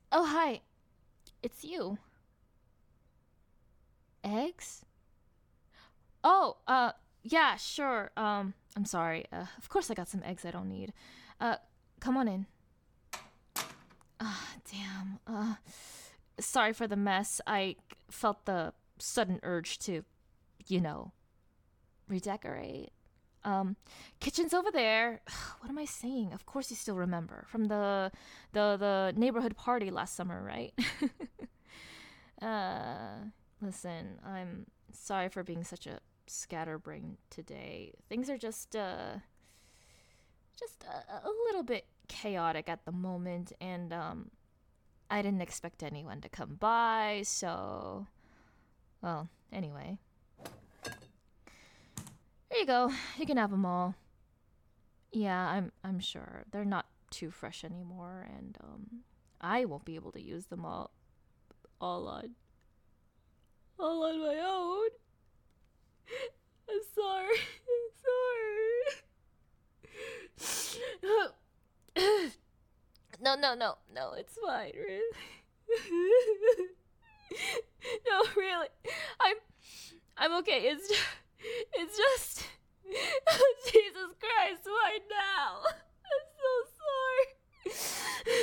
Oh, hi. It's you. Eggs? Oh, yeah, sure. I'm sorry. Of course I got some eggs I don't need. Uh, come on in. Damn. Sorry for the mess. I felt the sudden urge to, you know, redecorate. Um, Kitchen's over there. What am I saying? Of course you still remember from the neighborhood party last summer, right? uh, Listen, I'm sorry for being such a scatterbrain today. Things are just a little bit chaotic at the moment, and I didn't expect anyone to come by, so well, anyway. Here you go. You can have them all. Yeah, I'm sure they're not too fresh anymore, and I won't be able to use them all on all on my own. I'm sorry. I'm sorry. No, it's fine, really. No, really. I'm I'm okay. It's just Jesus Christ, why now? I'm so sorry.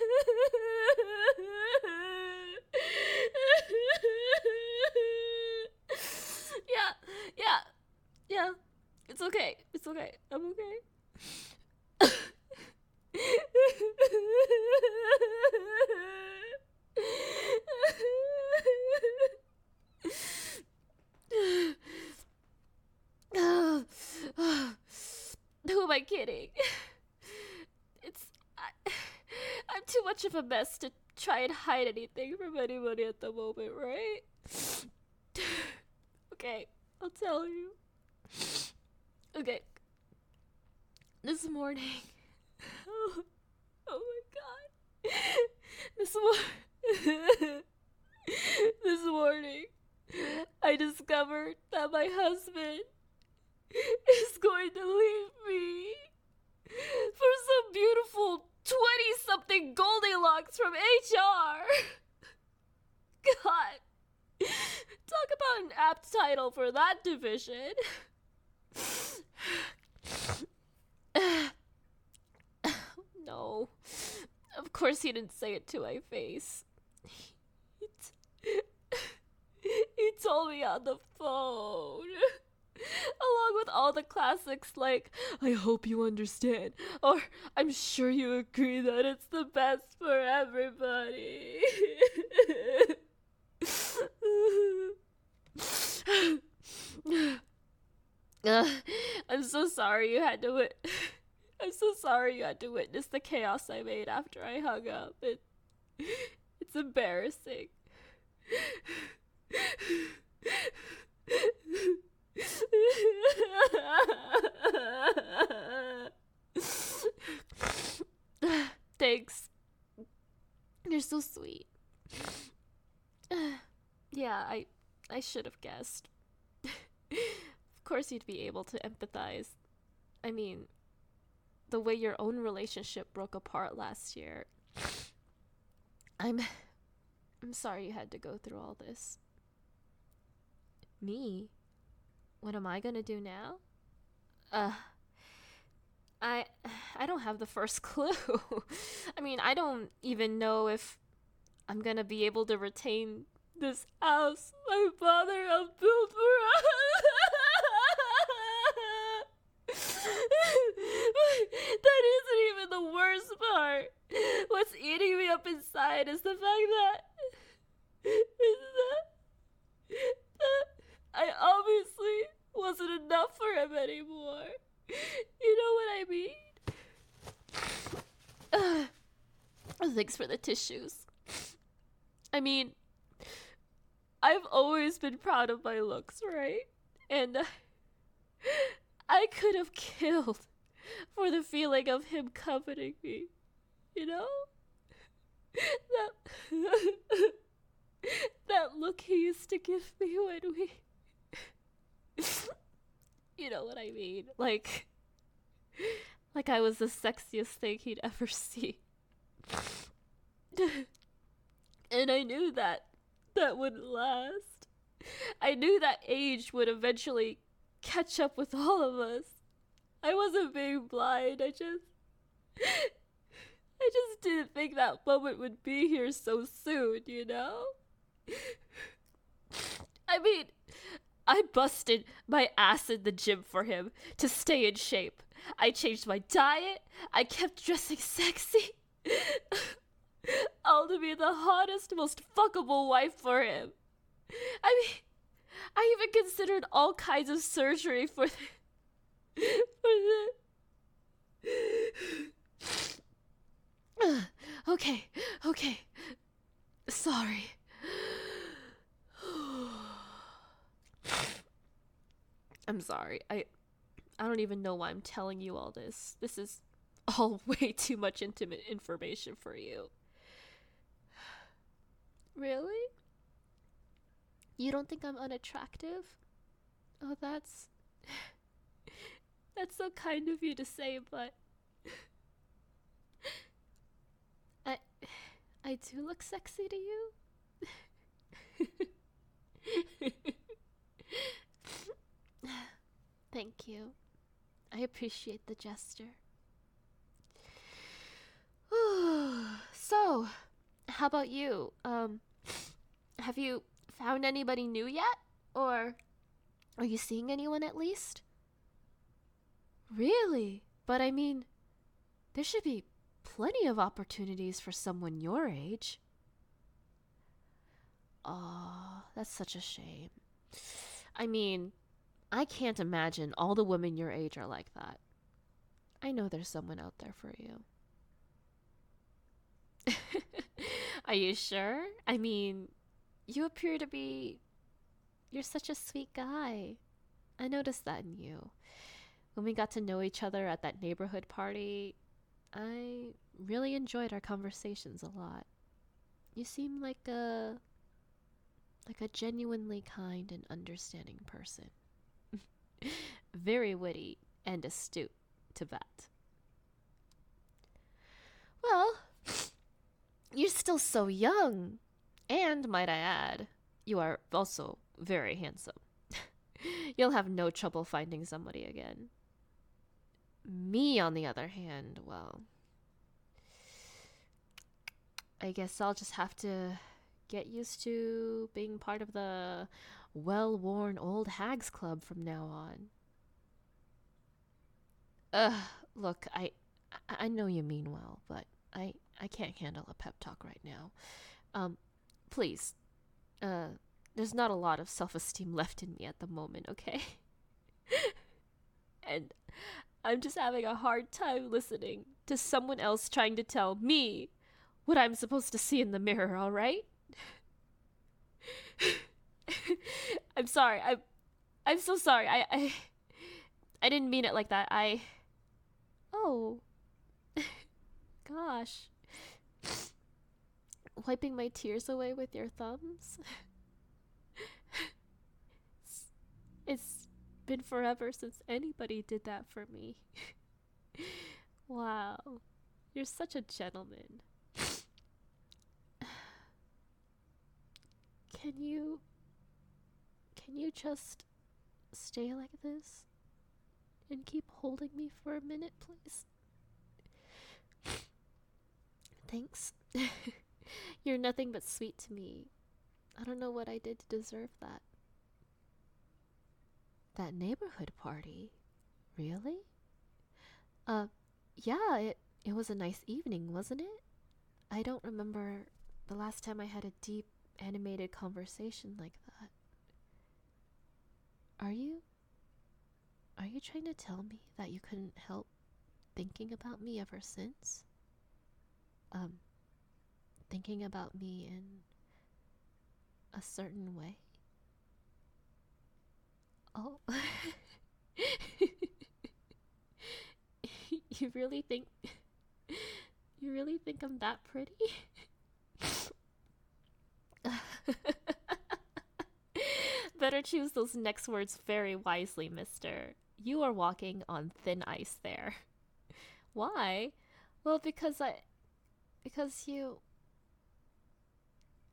Yeah, yeah, yeah. It's okay. It's okay. I'm okay. Who am I kidding? It's I, I'm too much of a mess to try and hide anything from anybody at the moment, right? Okay, I'll tell you. Okay, this morning. Oh, oh my god. This morning. This morning, I discovered that my husband is going to leave me for some beautiful 20 something Goldilocks from HR. God. Talk about an apt title for that division. No. Of course he didn't say it to my face. He, he told me on the phone. Along with all the classics like, I hope you understand, or I'm sure you agree that it's the best for everybody. uh, I'm so sorry you had to I'm so sorry you had to witness the chaos I made after I hung up. It's embarrassing. Thanks. You're so sweet. Yeah, I should have guessed. Of course you'd be able to empathize. I mean, the way your own relationship broke apart last year. I'm I'm sorry you had to go through all this. Me? What am I going to do now? Uh I I don't have the first clue. I mean, I don't even know if I'm gonna be able to retain this house my father helped build for us. That isn't even the worst part. What's eating me up inside is the fact that I obviously wasn't enough for him anymore. You know what I mean? Thanks for the tissues. I mean, I've always been proud of my looks, right? And I could have killed for the feeling of him comforting me. You know? That that look he used to give me when we you know what I mean? Like I was the sexiest thing he'd ever see. And I knew that wouldn't last. I knew that age would eventually catch up with all of us. I wasn't being blind. I just didn't think that moment would be here so soon, you know? I mean, I busted my ass in the gym for him to stay in shape. I changed my diet. I kept dressing sexy. All to be the hottest, most fuckable wife for him. I mean, I even considered all kinds of surgery for the. Okay. Sorry. I'm sorry. I don't even know why I'm telling you all this. This is all way too much intimate information for you. Really? You don't think I'm unattractive? Oh, that's so kind of you to say, but I do look sexy to you? Thank you. I appreciate the gesture. So, how about you? Have you found anybody new yet? Or are you seeing anyone at least? Really? But I mean, there should be plenty of opportunities for someone your age. Aw, that's such a shame. I mean, I can't imagine all the women your age are like that. I know there's someone out there for you. Are you sure? I mean, you appear to be. You're such a sweet guy. I noticed that in you. When we got to know each other at that neighborhood party, I really enjoyed our conversations a lot. You seem like a genuinely kind and understanding person. Very witty and astute to that. Well, you're still so young. And, might I add, you are also very handsome. You'll have no trouble finding somebody again. Me, on the other hand, well, I guess I'll just have to get used to being part of the well-worn old hags club from now on. Look, I know you mean well, but I can't handle a pep talk right now. Please, there's not a lot of self-esteem left in me at the moment, okay? And I'm just having a hard time listening to someone else trying to tell me what I'm supposed to see in the mirror, alright? I'm sorry. I'm so sorry. I didn't mean it like that. Oh. Gosh. Wiping my tears away with your thumbs? It's been forever since anybody did that for me. Wow. You're such a gentleman. Can you just stay like this and keep holding me for a minute, please? Thanks. You're nothing but sweet to me. I don't know what I did to deserve that. That neighborhood party? Really? Yeah, it was a nice evening, wasn't it? I don't remember the last time I had a deep, animated conversation like that. Are you trying to tell me that you couldn't help thinking about me ever since? Thinking about me in a certain way? Oh. You really think I'm that pretty? Better choose those next words very wisely, mister. You are walking on thin ice there. Why? Well, because you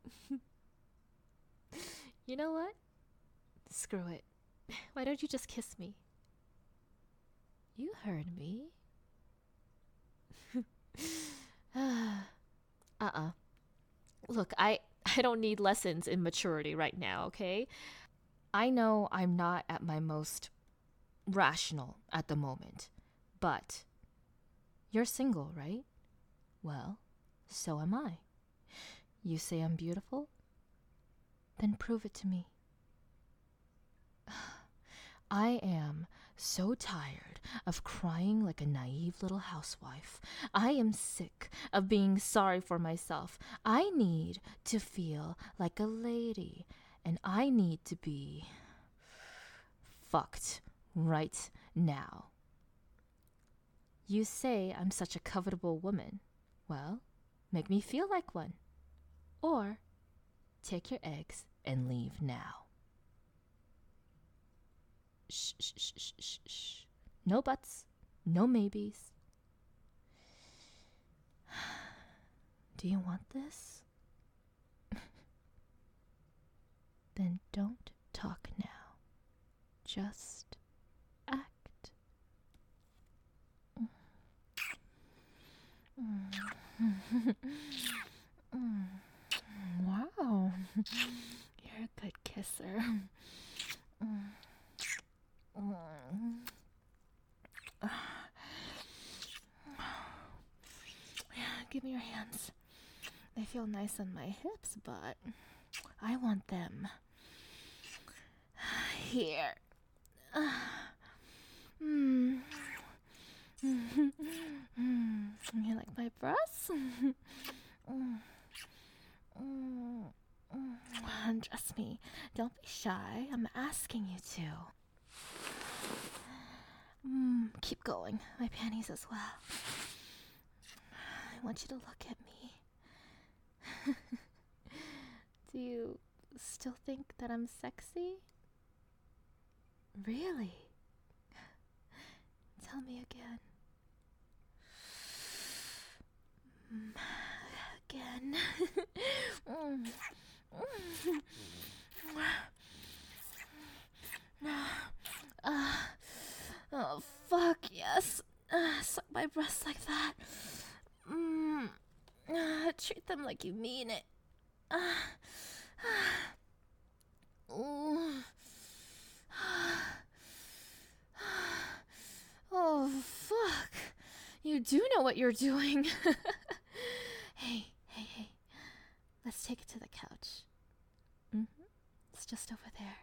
You know what? Screw it. Why don't you just kiss me? You heard me. Uh-uh. Look, I don't need lessons in maturity right now, okay? I know I'm not at my most rational at the moment, but you're single, right? Well, so am I. You say I'm beautiful? Then prove it to me. I am so tired of crying like a naive little housewife. I am sick of being sorry for myself. I need to feel like a lady, and I need to be fucked right now. You say I'm such a covetable woman. Well, make me feel like one. Or take your eggs and leave now. Shh, shh, shh, shh, shh, shh. No buts, no maybes. Do you want this? Then don't talk now. Just act. Wow, you're a good kisser. Give me your hands. They feel nice on my hips, but I want them here. You like my breasts? Undress me. Don't be shy. I'm asking you to. Keep going. My panties as well. I want you to look at me. Do you still think that I'm sexy? Really? Tell me again. Again. Oh, fuck, yes. Suck my breasts like that. Treat them like you mean it. Oh, fuck. You do know what you're doing. Hey. Let's take it to the couch. It's just over there.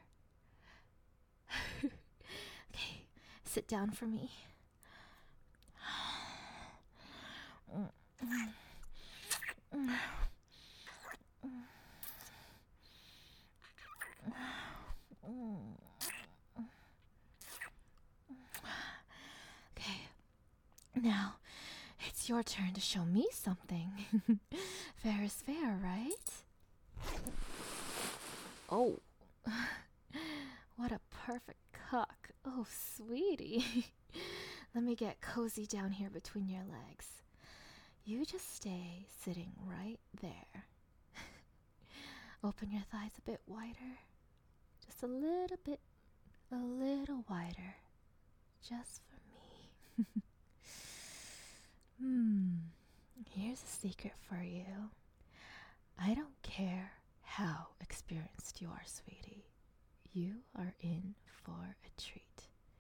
Okay, sit down for me. Okay, now it's your turn to show me something. Fair is fair, right? Oh, what a perfect cock. Oh, sweetie. Let me get cozy down here between your legs. You just stay sitting right there. Open your thighs a bit wider. Just a little bit, a little wider. Just for me. Here's a secret for you. I don't care how experienced you are, sweetie. You are in for a treat.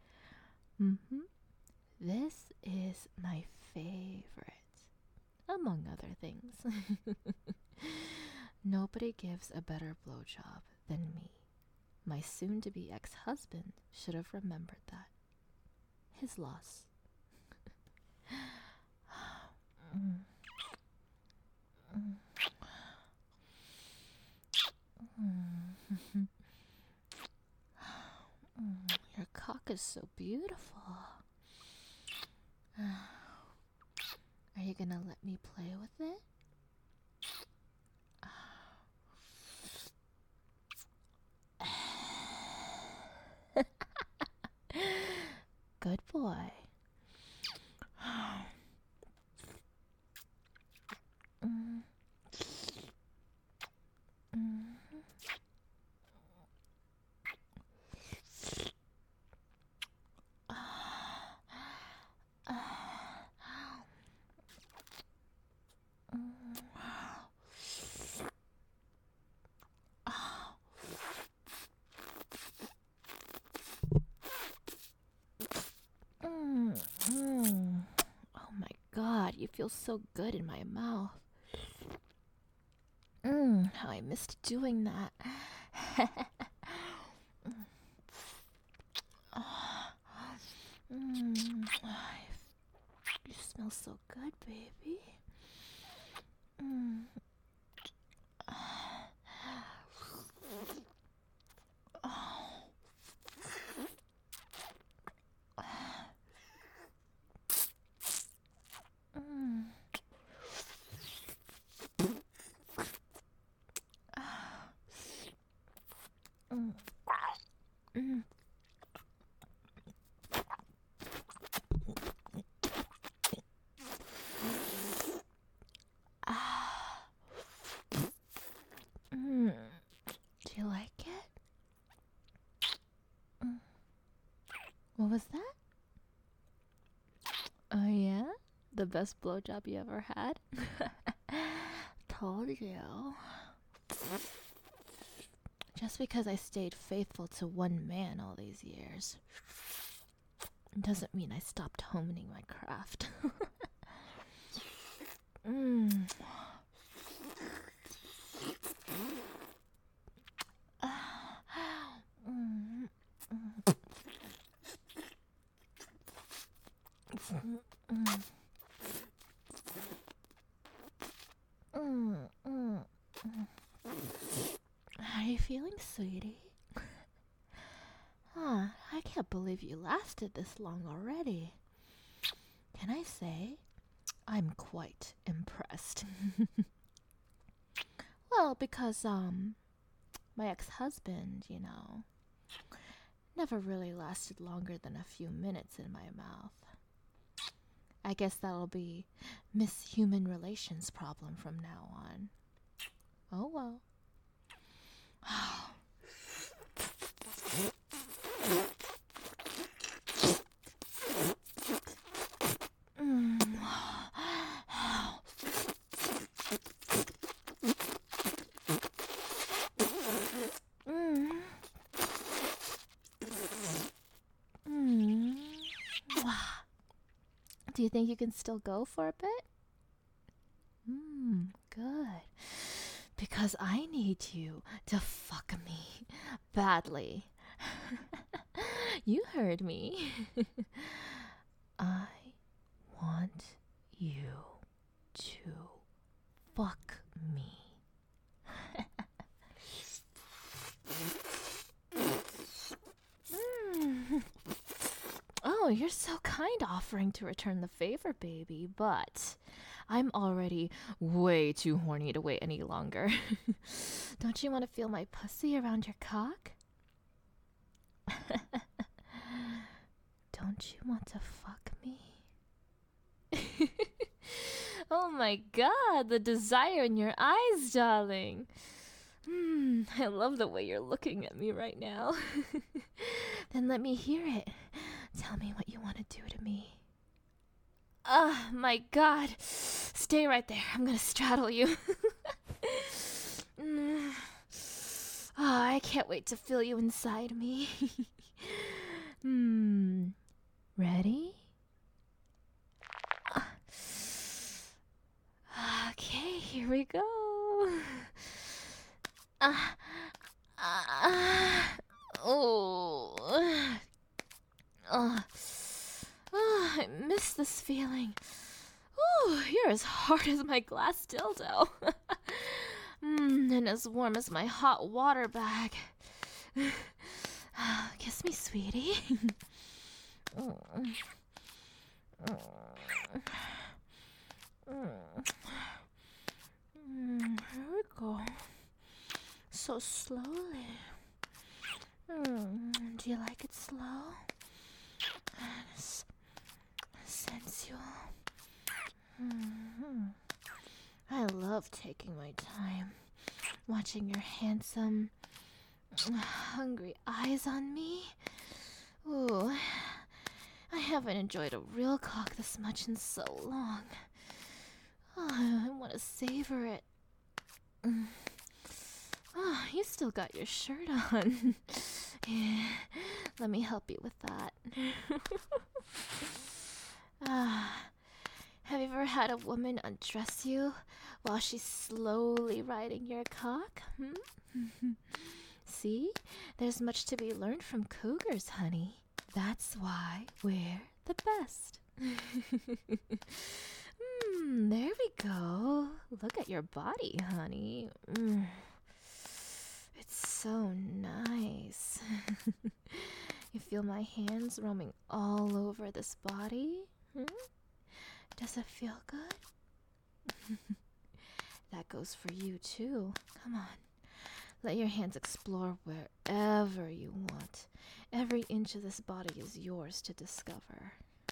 This is my favorite, among other things. Nobody gives a better blowjob than me. My soon-to-be ex-husband should have remembered that. His loss. Your cock is so beautiful. Are you gonna let me play with it? Good boy. baby feels so good in my mouth. How I missed doing that. You smell so good, baby. Do you like it? What was that? Oh yeah? The best blowjob you ever had? Told you. Just because I stayed faithful to one man all these years doesn't mean I stopped honing my craft. How are you feeling, sweetie? I can't believe you lasted this long already. Can I say, I'm quite impressed. Well, because, my ex-husband, never really lasted longer than a few minutes in my mouth. I guess that'll be Miss Human Relations problem from now on. Oh well. Do you think you can still go for a bit? Good. Because I need you to fuck me badly. You heard me. I want you to fuck me. Oh, you're so kind offering to return the favor, baby, but I'm already way too horny to wait any longer. Don't you want to feel my pussy around your cock? Don't you want to fuck me? Oh my god, the desire in your eyes, darling. I love the way you're looking at me right now. Then let me hear it. Tell me what you want to do to me. My god. Stay right there. I'm gonna straddle you. I can't wait to feel you inside me. Ready? Okay, here we go. I miss this feeling. Ooh, you're as hard as my glass dildo. And as warm as my hot water bag. Kiss me, sweetie. Here we go. So slowly. Do you like it slow? Sensual. I love taking my time, watching your handsome, hungry eyes on me. Ooh, I haven't enjoyed a real cock this much in so long. I want to savor it. You still got your shirt on. Yeah, let me help you with that. Have you ever ever had a woman undress you while she's slowly riding your cock? See? There's much to be learned from cougars, honey. That's why we're the best. There we go. Look at your body, honey. It's so nice. You feel my hands roaming all over this body? Does it feel good? That goes for you too. Come on. Let your hands explore wherever you want. Every inch of this body is yours to discover.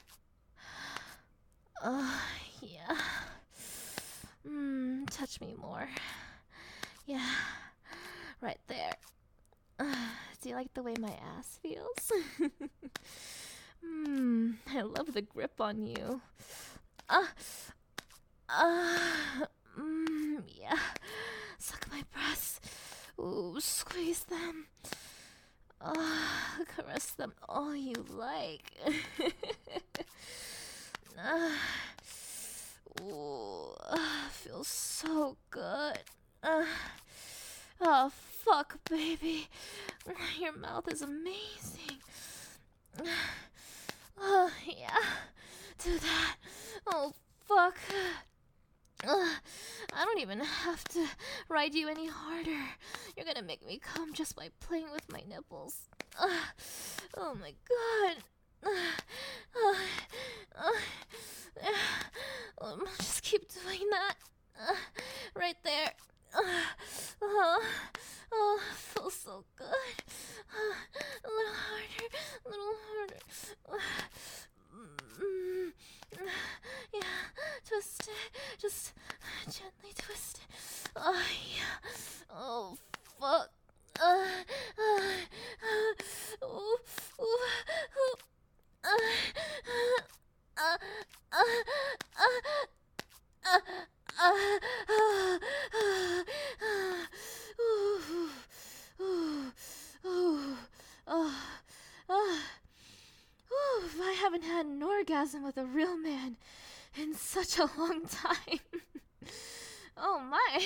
Yeah. Touch me more. Yeah. Right there. Do you like the way my ass feels? I love the grip on you. Yeah. Suck my breasts. Ooh, squeeze them. Caress them all you like. Ooh, feels so good. Oh, fuck, baby. Your mouth is amazing. Oh, yeah. Do that. Oh, fuck. I don't even have to ride you any harder. You're gonna make me come just by playing with my nipples. Oh my god. Just keep doing that. Right there. Feels so good. A little harder. A little harder. Yeah, twist it. Just gently twist it. Oh, yeah. Oh, fuck. I haven't had an orgasm with a real man in such a long time. Oh my.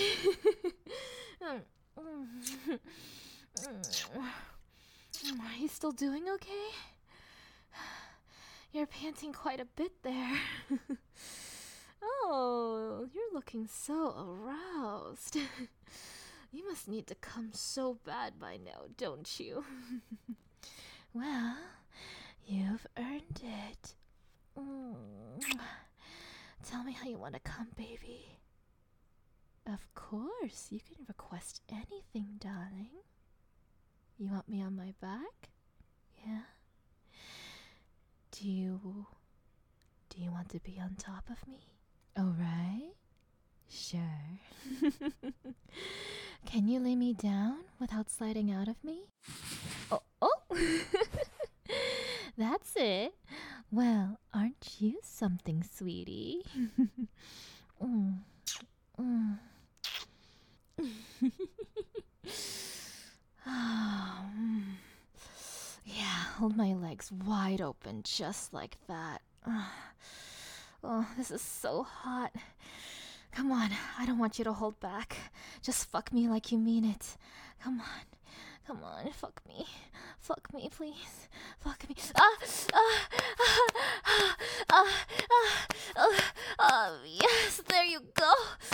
Are you still doing okay? You're panting quite a bit there. Oh, you're looking so aroused. You must need to come so bad by now, don't you? Well, you've earned it. Tell me how you want to come, baby. Of course, you can request anything, darling. You want me on my back? Yeah? Do you want to be on top of me? All right. Sure. Can you lay me down without sliding out of me? Oh. That's it. Well, aren't you something, sweetie? Yeah, hold my legs wide open just like that. Oh, this is so hot. Come on, I don't want you to hold back. Just fuck me like you mean it. Come on, fuck me. Fuck me, please. Fuck me. Yes, there you go.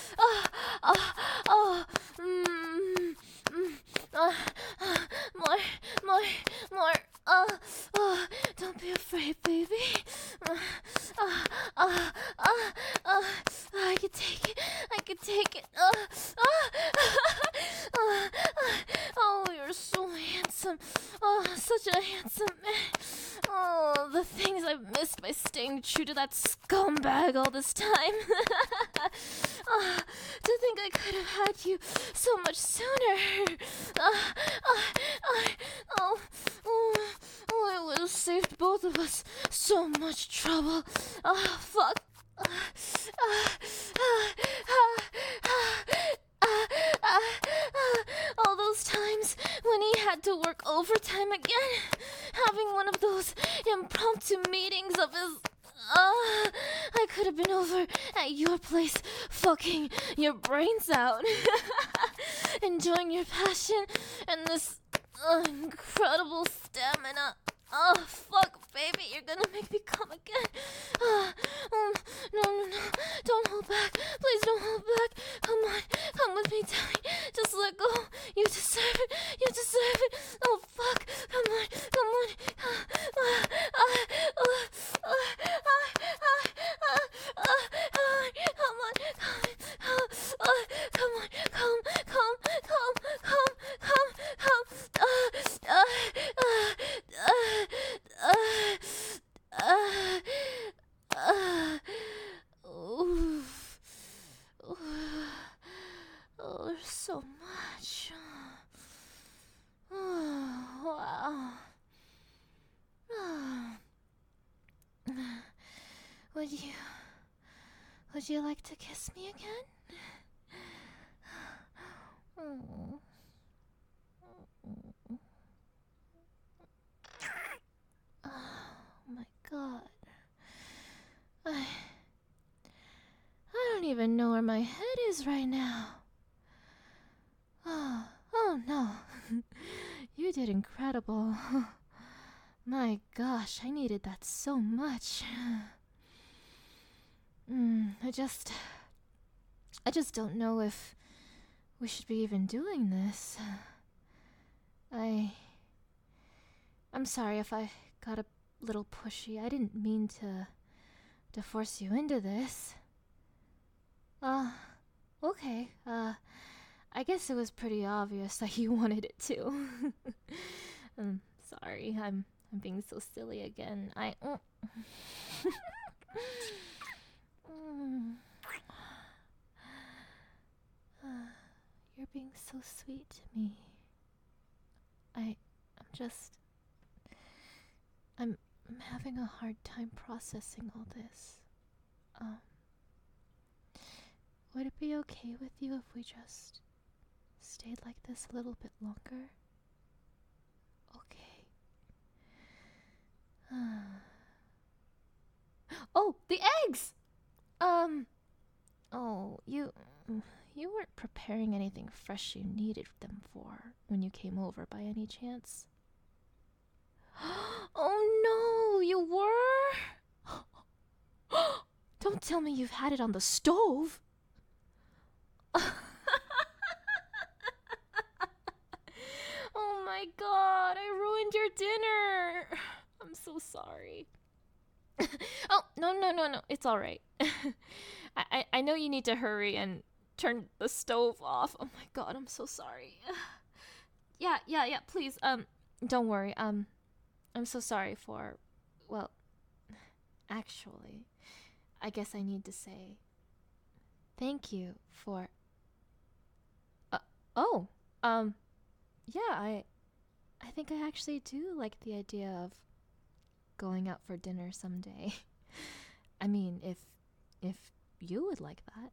More. Don't be afraid, baby. I can take it. Oh, you're so handsome. Oh, such a handsome man. Oh, the things I've missed by staying true to that scumbag all this time. To think I could have had you so much sooner. It would have saved both of us so much trouble. Fuck. All those times when he had to work overtime again, having one of those impromptu meetings of his I could have been over at your place fucking your brains out. Enjoying your passion and this incredible stamina. Oh, fuck, baby, you're gonna make me come again. No. Don't hold back. Please don't hold back. Come on. Come with me, Daddy. Just let go. You deserve it. You deserve it. Oh, fuck. Come on. Come on. Come on. Come on. Come. Oh, there's so much. Oh, wow. Would you like to kiss me again? Oh. Oh my god. I don't even know where my head is right now. Oh no. You did incredible. My gosh, I needed that so much. I just don't know if we should be even doing this. I'm sorry if I got a little pushy. I didn't mean to force you into this. Okay. I guess it was pretty obvious that you wanted it too. I'm sorry. I'm being so silly again. You're being so sweet to me. I'm having a hard time processing all this. Would it be okay with you if we just stayed like this a little bit longer? Okay. Oh, the eggs! Oh, you weren't preparing anything fresh you needed them for when you came over by any chance? Oh no, you were? Don't tell me you've had it on the stove. Oh my god, I ruined your dinner. I'm so sorry. Oh, no. It's all right. I know you need to hurry and turn the stove off. Oh my god, I'm so sorry. Yeah, please, don't worry. I'm so sorry for, well, actually, I guess I need to say thank you for, yeah, I think I actually do like the idea of going out for dinner someday. I mean, if you would like that.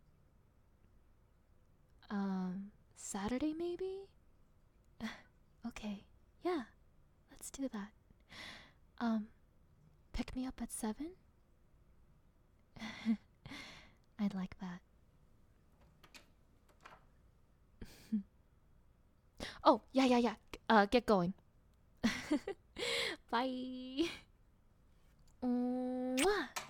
Saturday maybe? Okay, yeah, let's do that. Pick me up at 7? I'd like that. Oh, yeah. Get going. Bye. Mwah.